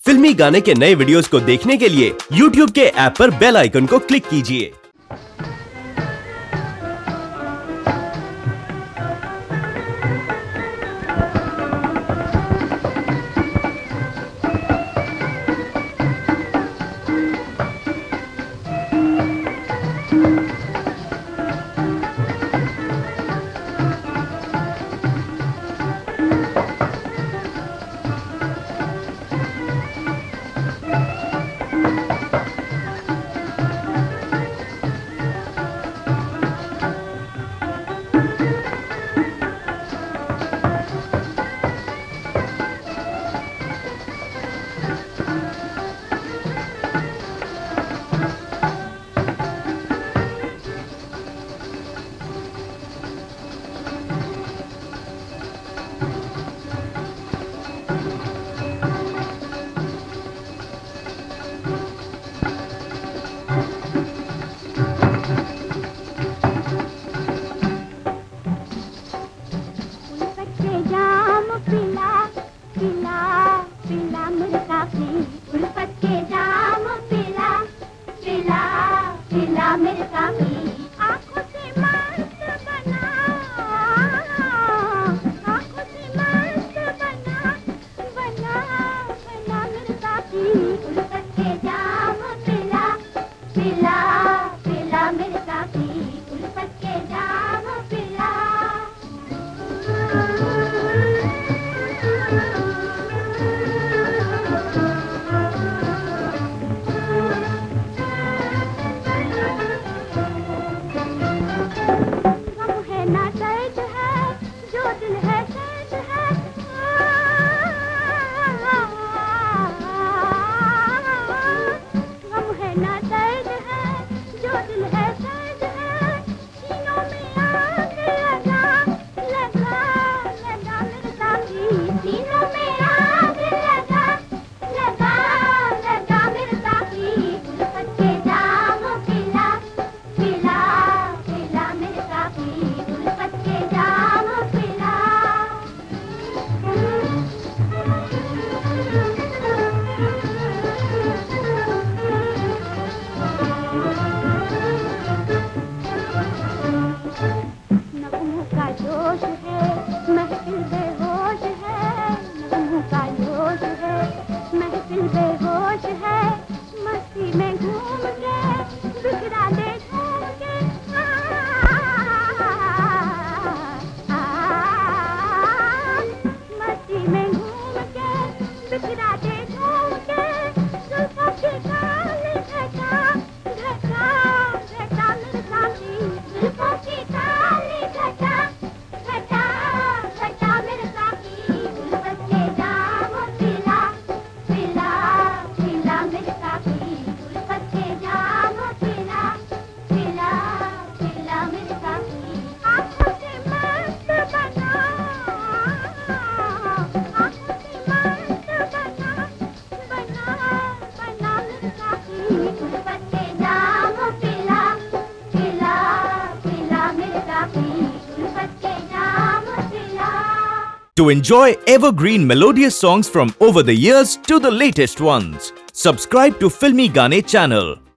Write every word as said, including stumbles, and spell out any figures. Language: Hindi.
फिल्मी गाने के नए वीडियोस को देखने के लिए यूट्यूब के ऐप पर बेल आइकन को क्लिक कीजिए। बेहोश है मस्ती में घूम के बिखरा दे घूम के आ, आ, आ, मस्ती में घूम के बिखरा दे घूम के जुल्फों की काली घटा घटा घटा मेरे साथी जुल्फों की काली घटा घटा घटा मेरे साथी उल्फत के जाम पिला पिला पिला मेरे साथी उल्फत के जाम पिला पिला पिला मेरे साथी आँखों से मस्त बना आँखों से मस्त बना बना बना मेरे साथी उल्फत के जाम पिला पिला पिला मेरे साथी उल्फत के जाम पिला। To enjoy evergreen melodious songs from over the years to the latest ones, subscribe to Filmy Gaane channel.